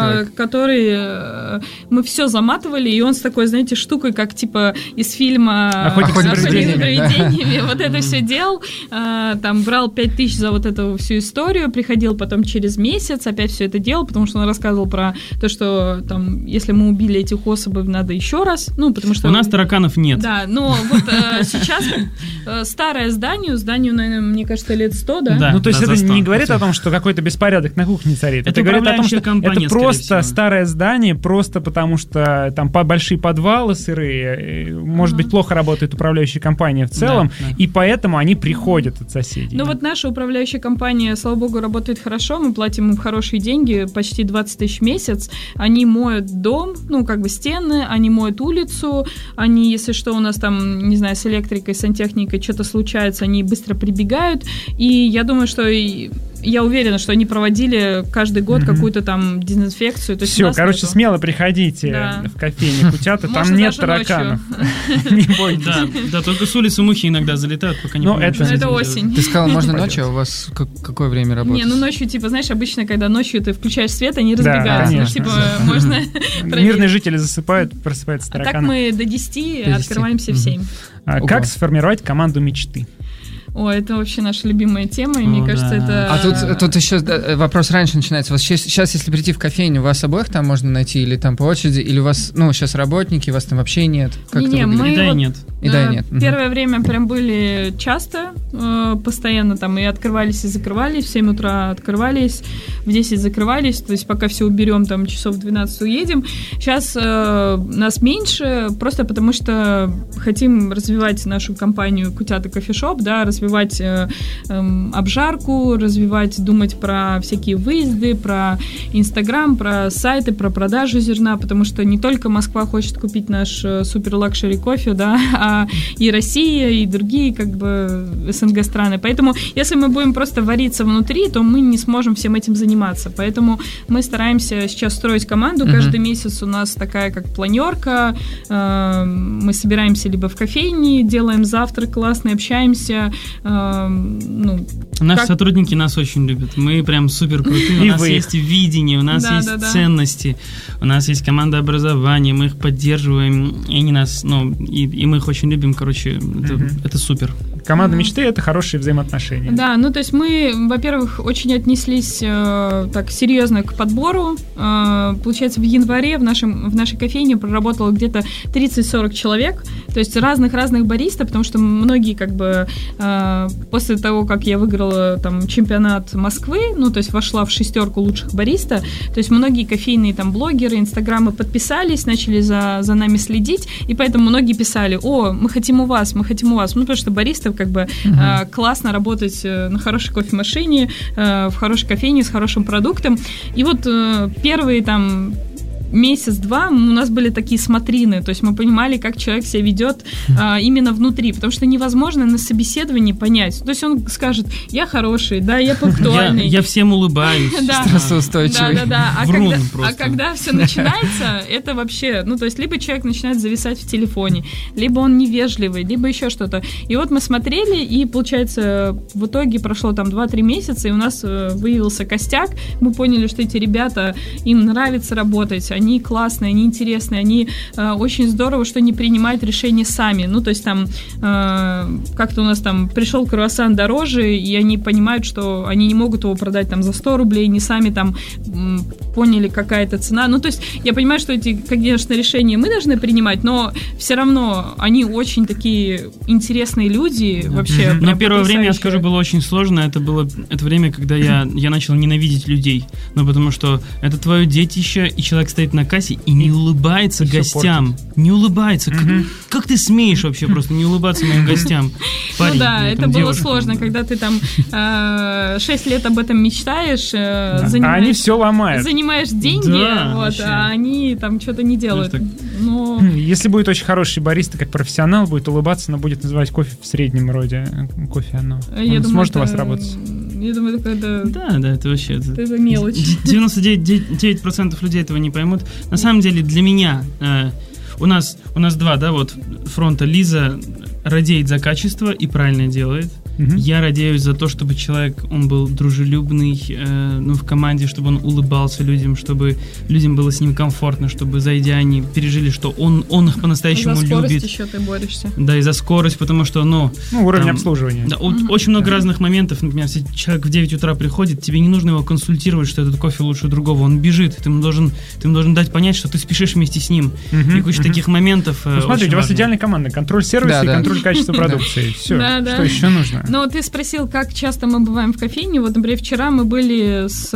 который мы все заматывали, и он с такой, знаете, штукой, как типа из фильма «Охотник за привидениями». Вот это все делал, там брал 5000 за вот эту всю историю, приходил потом через месяц, опять все это делал, потому что он рассказывал про то, что там, если мы убили этих особей, надо еще раз, потому что... У нас тараканов нет. Да, но вот сейчас старое зданию, наверное, мне кажется, лет 100, да? То есть это не говорит о том, что какой-то беспорядок на кухне царит. Это говорит о том, что это просто старое здание, просто потому что там большие подвалы сырые, может быть, плохо работает управляющая компания в целом, и поэтому они приходят от соседей. Вот наша управляющая компания, слава богу, работает хорошо, мы платим им хорошие деньги, почти 20 тысяч в месяц, они моют дом, стены, они моют улицу, они, если что, у нас там, не знаю, с электрикой, с сантехникой что-то случается, они быстро прибегают, и я думаю, что я уверена, что они проводили каждый год какую-то там дезинфекцию. Все, смело приходите в кофейню Кутята, там нет тараканов. Не бойтесь. Да, только с улицы мухи иногда залетают, пока не понимают, что это осень. Ты сказала, можно ночью, а у вас какое время работать? Ночью, знаешь, обычно, когда ночью ты включаешь свет, они разбегаются. Можно... Мирные жители засыпают, просыпаются тараканы. А так мы до 10 открываемся в 7. Как сформировать команду мечты? Это вообще наша любимая тема, и мне кажется, это... А тут еще вопрос раньше начинается. Вот сейчас, если прийти в кофейню, вас обоих там можно найти, или там по очереди, или у вас, сейчас работники, вас там вообще нет? Как это выглядит? И да, и нет. Первое время прям были часто, постоянно там и открывались, и закрывались, в 7 утра открывались, в 10 закрывались, то есть пока все уберем, там часов в 12 уедем. Сейчас нас меньше, просто потому что хотим развивать нашу компанию Кутята кофешоп, развивать обжарку, думать про всякие выезды, про Инстаграм, про сайты, про продажу зерна, потому что не только Москва хочет купить наш супер-лакшери кофе, а и Россия, и другие СНГ страны. Поэтому, если мы будем просто вариться внутри, то мы не сможем всем этим заниматься. Поэтому мы стараемся сейчас строить команду. Каждый месяц у нас такая планерка. Мы собираемся либо в кофейне, делаем завтрак классный, общаемся. Наши сотрудники нас очень любят. Мы прям супер крутые. У нас есть видение, у нас есть ценности, у нас есть команда образования, мы их поддерживаем, и они нас, и мы их очень любим. Это супер. Команда мечты — это хорошие взаимоотношения. Да, то есть мы, во-первых, очень отнеслись так серьезно к подбору. Получается, в январе в нашей кофейне проработало где-то 30-40 человек, то есть разных бариста, потому что многие после того, как я выиграла там чемпионат Москвы, то есть вошла в 6 лучших бариста, то есть многие кофейные там блогеры, инстаграмы подписались, начали за нами следить, и поэтому многие писали: мы хотим у вас, потому что баристов классно работать на хорошей кофемашине, в хорошей кофейне с хорошим продуктом. И первые там месяц-два у нас были такие смотрины, то есть мы понимали, как человек себя ведет именно внутри, потому что невозможно на собеседовании понять. То есть он скажет: я хороший, я пунктуальный. Я всем улыбаюсь. Стрессоустойчивый. А когда все начинается, это вообще, то есть либо человек начинает зависать в телефоне, либо он невежливый, либо еще что-то. И мы смотрели, и, получается, в итоге прошло там 2-3 месяца, и у нас выявился костяк. Мы поняли, что эти ребята, им нравится работать, они классные, они интересные, они очень здорово, что они принимают решения сами. Ну, то есть там как-то у нас там пришел круассан дороже, и они понимают, что они не могут его продать там за 100 рублей, не сами там поняли, какая-то цена. Ну, то есть я понимаю, что эти, конечно, решения мы должны принимать, но все равно они очень такие интересные люди, вообще. Но первое время, я скажу, было очень сложно. Это время, когда я начал ненавидеть людей. Ну, потому что это твое детище, и человек стоит на кассе и не улыбается гостям. Не улыбается. Как ты смеешь вообще просто не улыбаться моим гостям? Парень, ну да, это было сложно, когда ты там 6 лет об этом мечтаешь, они все ломают. Занимаешь деньги, а они там что-то не делают. Но... Если будет очень хороший бариста, как профессионал, будет улыбаться, но будет называть кофе в среднем роде. Кофе оно. Он сможет у вас работать? Я думаю, это... Да, это вообще... Это мелочь. 99% людей этого не поймут. На самом деле, для меня... У нас два, да, вот фронта. Лиза радеет за качество и правильно делает. Я радеюсь за то, чтобы человек, он был дружелюбный, в команде, чтобы он улыбался людям, чтобы людям было с ним комфортно, чтобы, зайдя, они пережили, что он их по-настоящему любит. За скорость еще ты борешься. Да, и за скорость, потому что, уровень обслуживания. Да, очень много разных моментов. Например, если человек в 9 утра приходит, тебе не нужно его консультировать, что этот кофе лучше другого. Он бежит, ты ему должен дать понять, что ты спешишь вместе с ним. И куча таких моментов. Смотрите, у вас идеальная команда. Контроль сервиса и контроль качества продукции. Все, что еще нужно? Но ты спросил, как часто мы бываем в кофейне. Вот, например, вчера мы были с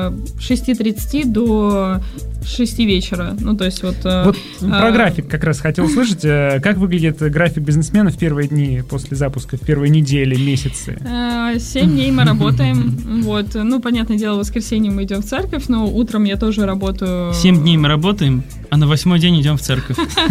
6:30 до 6 вечера. Ну, то есть вот про график как раз хотел услышать. Как выглядит график бизнесмена в первые дни после запуска, в первые недели, месяцы? 7 дней мы работаем. Вот. Ну, понятное дело, в воскресенье мы идем в церковь, но утром я тоже работаю. 7 дней мы работаем, а на 8-й день идем в церковь.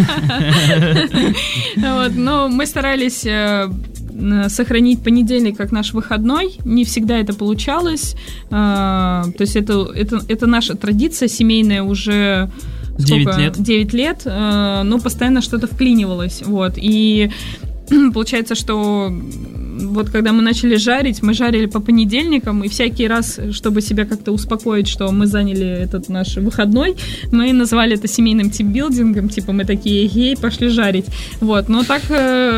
Но мы старались сохранить понедельник как наш выходной. Не всегда это получалось. То есть это наша традиция семейная уже 9 лет, но постоянно что-то вклинивалось. Вот. И получается, что вот когда мы начали жарить, мы жарили по понедельникам, и всякий раз, чтобы себя как-то успокоить, что мы заняли этот наш выходной, мы называли это семейным тимбилдингом, типа мы такие, пошли жарить. Вот, но так,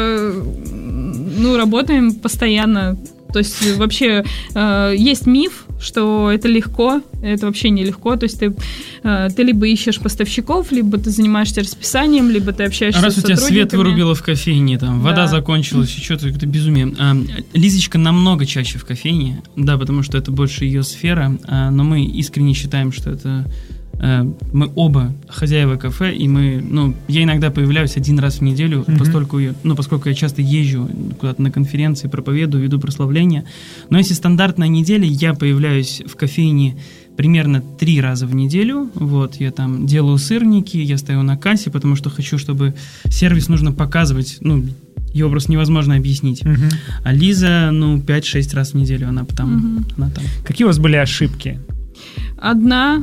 работаем постоянно. То есть вообще есть миф, что это легко, это вообще нелегко. То есть ты либо ищешь поставщиков, либо ты занимаешься расписанием, либо ты общаешься с сотрудниками. Раз у тебя свет вырубило в кофейне, там, вода закончилась, и что-то это безумие. Лизочка намного чаще в кофейне, да, потому что это больше ее сфера, но мы искренне считаем, что это... Мы оба хозяева кафе, и я иногда появляюсь один раз в неделю, поскольку я часто езжу куда-то на конференции, проповедую, веду прославления. Но если стандартная неделя, я появляюсь в кофейне примерно 3 раза в неделю. Вот, я там делаю сырники, я стою на кассе, потому что хочу, чтобы сервис нужно показывать, его просто невозможно объяснить. А Лиза, 5-6 раз в неделю она там. Какие у вас были ошибки? Одна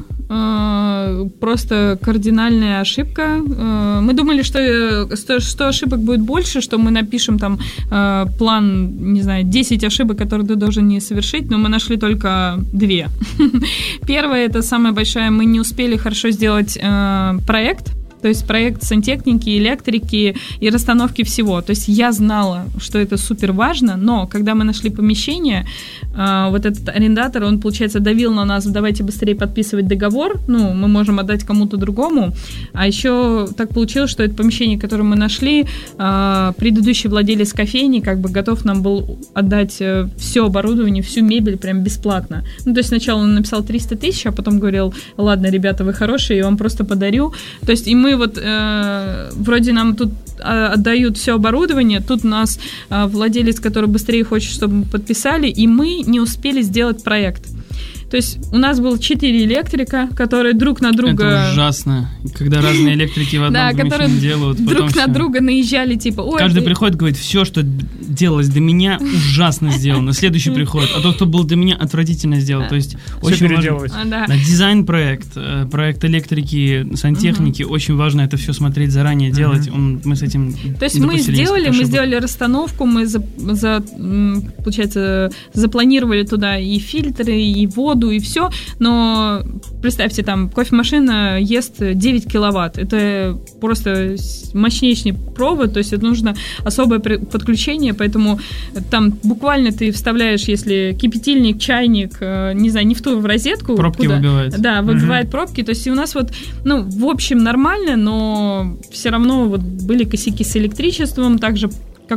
просто кардинальная ошибка. Мы думали, что ошибок будет больше, что мы напишем там план, не знаю, 10 ошибок, которые ты должен не совершить, но мы нашли только 2. Первая, это самая большая, мы не успели хорошо сделать проект. То есть проект сантехники, электрики и расстановки всего. То есть я знала, что это супер важно, но когда мы нашли помещение, вот этот арендатор, он, получается, давил на нас, давайте быстрее подписывать договор, мы можем отдать кому-то другому. А еще так получилось, что это помещение, которое мы нашли, предыдущий владелец кофейни готов нам был отдать все оборудование, всю мебель прям бесплатно. То есть сначала он написал 300 тысяч, а потом говорил, ладно, ребята, вы хорошие, я вам просто подарю. То есть и мы вроде нам тут отдают все оборудование, тут у нас владелец, который быстрее хочет, чтобы мы подписали, и мы не успели сделать проект. То есть у нас было 4 электрика, которые друг на друга... Это ужасно, когда разные электрики в одном помещении делают. Друг на друга наезжали, каждый приходит, говорит, все, что делалось до меня, ужасно сделано. Следующий приходит, а тот, кто был до меня, отвратительно сделал. То есть очень важно. Дизайн-проект, проект электрики, сантехники, очень важно это все смотреть заранее, делать. Мы с этим. То есть мы сделали расстановку, мы получается запланировали туда и фильтры, и воду, и все. Но представьте, там кофемашина ест 9 киловатт. Это просто мощнейший провод, то есть это нужно особое подключение, поэтому там буквально ты вставляешь, если кипятильник, чайник, не знаю, не в ту в розетку. Пробки выбивает. Да, выбивает пробки. То есть у нас вот, в общем, нормально, но все равно вот были косяки с электричеством, также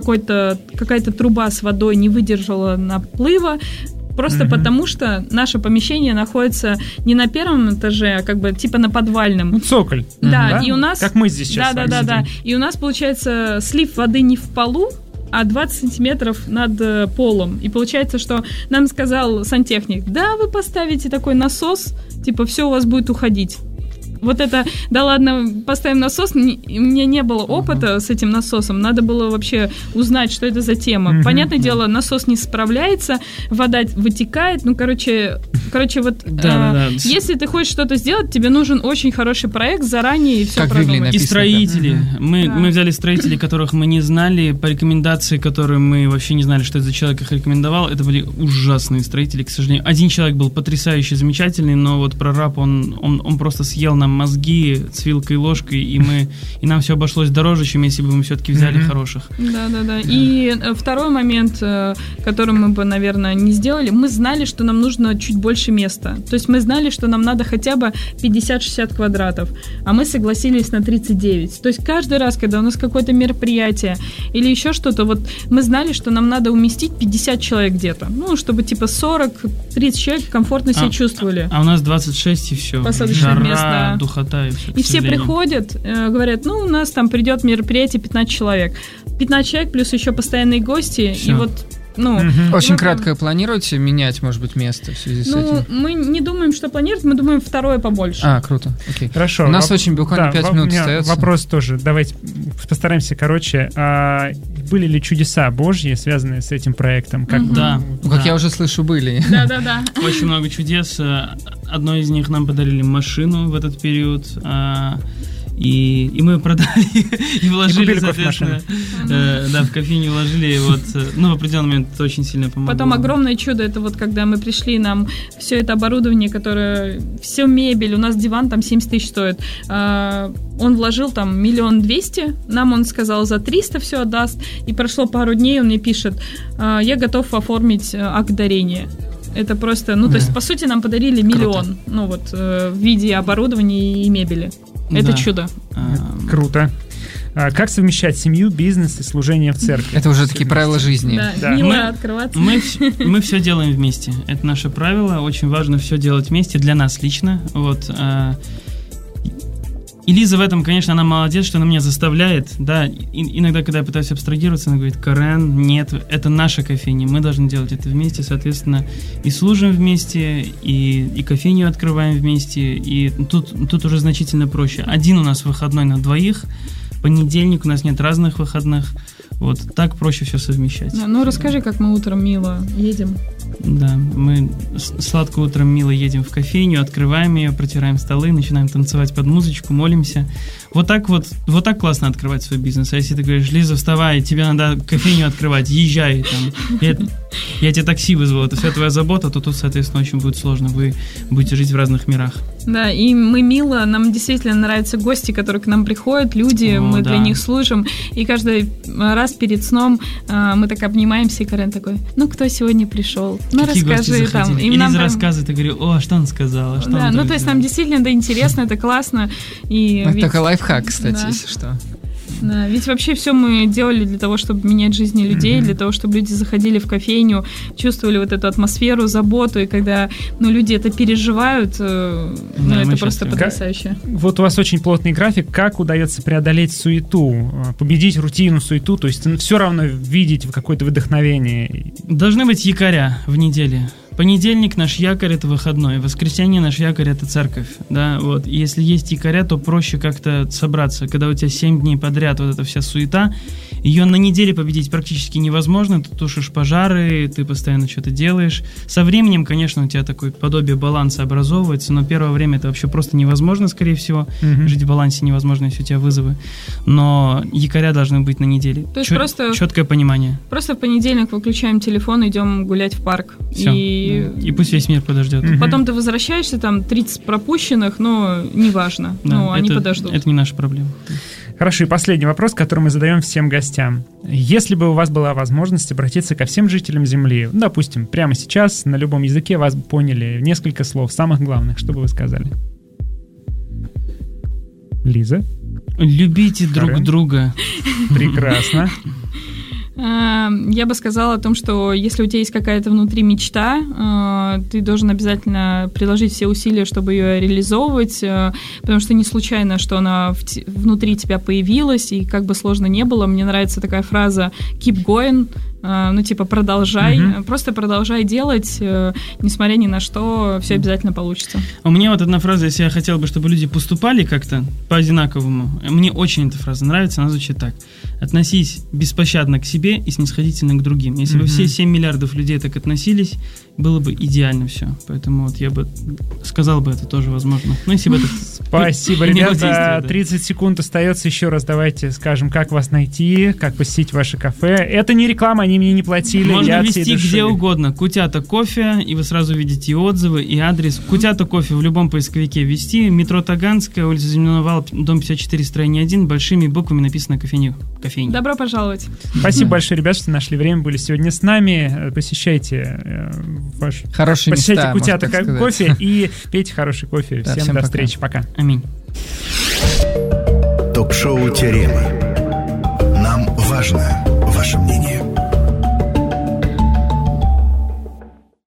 какая-то труба с водой не выдержала наплыва, просто потому что наше помещение находится не на первом этаже, а как бы типа на подвальном. Цоколь. Да, и у нас... Как мы здесь сейчас. Да. И у нас, получается, слив воды не в полу, а 20 сантиметров над полом. И получается, что нам сказал сантехник, да, вы поставите такой насос, типа все у вас будет уходить. Вот это, да ладно, поставим насос, у меня не было опыта с этим насосом, надо было вообще узнать, что это за тема. Понятное дело, насос не справляется, вода вытекает, короче, вот если ты хочешь что-то сделать, тебе нужен очень хороший проект заранее и все продумать. И строители. Мы взяли строителей, которых мы не знали, по рекомендации, которые мы вообще не знали, что это за человек их рекомендовал, это были ужасные строители, к сожалению. Один человек был потрясающий, замечательный, но вот прораб, он просто съел нам мозги с вилкой и ложкой, и нам все обошлось дороже, чем если бы мы все-таки взяли хороших. Да. И второй момент, который мы бы, наверное, не сделали, мы знали, что нам нужно чуть больше места. То есть мы знали, что нам надо хотя бы 50-60 квадратов, а мы согласились на 39. То есть каждый раз, когда у нас какое-то мероприятие или еще что-то, вот мы знали, что нам надо уместить 50 человек где-то. Чтобы типа 40-30 человек комфортно себя чувствовали. А у нас 26 и все. Посадочных мест, да. Духота и все. И все приходят, говорят, у нас там придет мероприятие 15 человек. 15 человек плюс еще постоянные гости. Все. И вот очень кратко планируете менять, может быть, место в связи с этим? Мы не думаем, что планировать, мы думаем второе побольше. Круто. Окей. Хорошо. У нас очень буквально 5 минут остается. Вопрос тоже. Давайте постараемся короче. Были ли чудеса Божьи, связанные с этим проектом? Да. Как я уже слышу, были. Да. Очень много чудес. Одно из них нам подарили машину в этот период. И мы продали и вложили, соответственно, в кофейню вложили, в определенный момент это очень сильно помогло. Потом огромное чудо, это вот когда мы пришли, нам все это оборудование, которое, все мебель, у нас диван там 70 тысяч стоит, он вложил там 1 200 000, нам он сказал за 300 все отдаст, и прошло пару дней, он мне пишет, я готов оформить акт дарения. Это просто, то есть, по сути, нам подарили 1 000 000, в виде оборудования и мебели. Это чудо. Круто. Как совмещать семью, бизнес и служение в церкви? Это уже такие правила жизни. Да. Мило открываться. Мы все делаем вместе. Это наше правило. Очень важно все делать вместе для нас лично. И Лиза в этом, конечно, она молодец, что она меня заставляет, да, иногда, когда я пытаюсь абстрагироваться, она говорит, Карен, нет, это наша кофейня, мы должны делать это вместе, соответственно, и служим вместе, и кофейню открываем вместе, и тут уже значительно проще. Один у нас выходной на двоих, понедельник, у нас нет разных выходных, так проще все совмещать. Да, расскажи, как мы утром мило едем. Да, мы сладко утром мило едем в кофейню, открываем ее, протираем столы, начинаем танцевать под музычку, молимся. Вот так классно открывать свой бизнес. А если ты говоришь, Лиза, вставай, тебе надо кофейню открывать, езжай, я тебе такси вызвал, это вся твоя забота, то тут, соответственно, очень будет сложно, вы будете жить в разных мирах. Да, и мы мило, нам действительно нравятся гости, которые к нам приходят, люди, мы для них служим, и каждый раз перед сном мы так обнимаемся, и Карен такой, кто сегодня пришел? Какие расскажи там. И Лиза рассказывает, и говорю, а что он сказал? То есть нам действительно это интересно, это классно. Это такой лайфхак, кстати, если что. Да, ведь вообще все мы делали для того, чтобы менять жизни людей, для того, чтобы люди заходили в кофейню, чувствовали вот эту атмосферу, заботу, и когда люди это переживают, это просто потрясающе. Вот у вас очень плотный график, как удается преодолеть суету, победить рутину, суету, то есть все равно видеть какое-то вдохновение? Должны быть якоря в неделе. Понедельник наш якорь — это выходной, воскресенье наш якорь — это церковь, да, вот. И если есть якоря, то проще как-то собраться, когда у тебя 7 дней подряд вот эта вся суета, Ее на неделе победить практически невозможно. Ты тушишь пожары, ты постоянно что-то делаешь. Со временем, конечно, у тебя такое подобие баланса образовывается, но первое время это вообще просто невозможно, скорее всего. Жить в балансе невозможно, если у тебя вызовы. Но якоря должны быть на неделе. То есть просто четкое понимание. Просто в понедельник выключаем телефон, идем гулять в парк. Все. И пусть весь мир подождет. Потом ты возвращаешься, там 30 пропущенных, но неважно. Да, они подождут. Это не наша проблема. Хорошо, и последний вопрос, который мы задаем всем гостям. Если бы у вас была возможность обратиться ко всем жителям Земли, допустим, прямо сейчас, на любом языке вас поняли, несколько слов, самых главных, что бы вы сказали? Лиза? Любите друг друга. Прекрасно. Я бы сказала о том, что если у тебя есть какая-то внутри мечта, ты должен обязательно приложить все усилия, чтобы ее реализовывать, потому что не случайно, что она внутри тебя появилась, и как бы сложно не было, мне нравится такая фраза «keep going», продолжай, просто продолжай делать, несмотря ни на что, все обязательно получится. У меня вот одна фраза, если я хотел бы, чтобы люди поступали как-то по-одинаковому, мне очень эта фраза нравится, она звучит так: относись беспощадно к себе и снисходительно к другим. Если бы все 7 миллиардов людей так относились, было бы идеально все. Поэтому вот я бы сказал бы это тоже возможно. Если бы это Спасибо, ребята. 30 секунд остается. Еще раз давайте скажем, как вас найти, как посетить ваше кафе. Это не реклама, они мне не платили. Можно вести где угодно. Кутята кофе, и вы сразу видите и отзывы, и адрес. Кутята кофе в любом поисковике ввести. Метро Таганская, улица Земляного вала, дом 54, строение 1. Большими буквами написано кофейня. Добро пожаловать. Спасибо большое, ребят, что нашли время, были сегодня с нами. Посещайте хорошие места, Кутята кофе и пейте хороший кофе. Да, всем до встречи. Пока. Аминь. Ток-шоу «Теорема». Нам важно ваше мнение.